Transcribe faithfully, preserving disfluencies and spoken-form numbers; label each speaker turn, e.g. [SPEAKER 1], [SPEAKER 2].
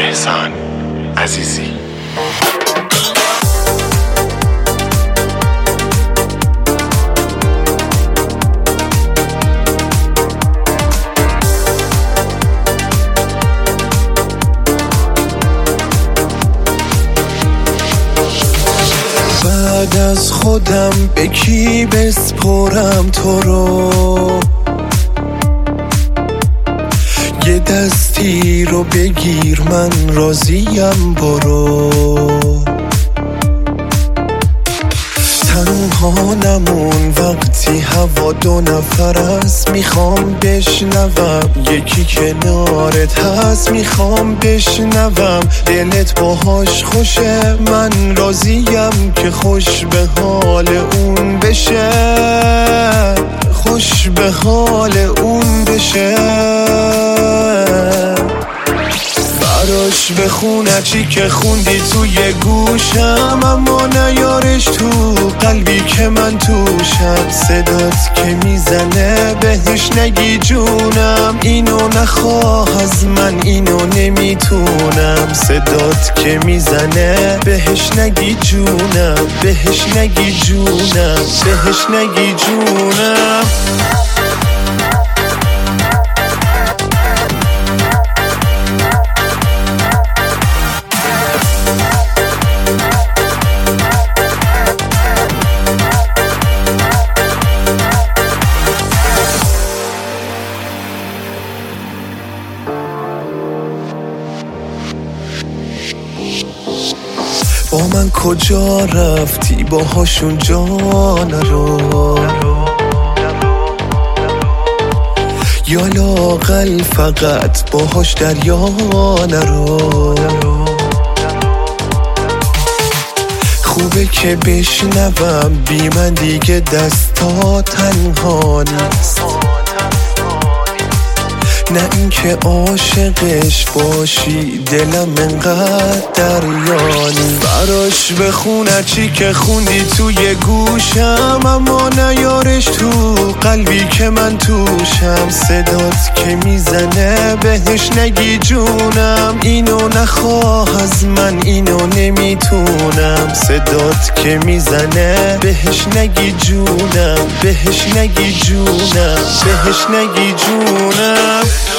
[SPEAKER 1] احسان عزیزی.
[SPEAKER 2] بعد از خودم به کی بسپرم تو رو؟ یه دستی رو بگیر من راضیم برو. تنها نمون وقتی هوا دو نفر است، میخوام بشنوم یکی کنارت هست، میخوام بشنوم دلت باهاش خوشه. من راضیم که خوش به حال اون بشه، خوش به حال اون بشه. براش بخونه چی که خوندی توی گوشم، اما نیارش تو قلبی که من توشم. صدات که میزنه بهش نگی جونم، اینو نخواه از من اینو نمیتونم. صدات که میزنه بهش نگی جونم، بهش نگی جونم، بهش نگی جونم. با من کجا رفتی باهاشون جان رو؟ یا لااقل فقط باهاش دریا نرو. خوبه که بشنوم بی من دیگه دستا تنها نیست، نه اینکه عاشقش باشی دلم انقدر دریانی. براش بخونه چی که خوندی توی گوشم، اما نیارش تو قلبی که من توشم. صدات که میزنه بهش نگی جونم، اینو نخواه از من اینو نمیتونم. صدات که میزنه بهش نگی جونم، بهش نگی جونم، بهش نگی جونم.